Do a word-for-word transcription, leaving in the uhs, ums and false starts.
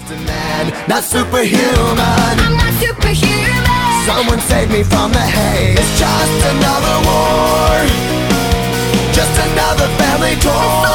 a man, not superhuman. I'm not superhuman. Someone save me from the hate. It's just another war, just another family tour.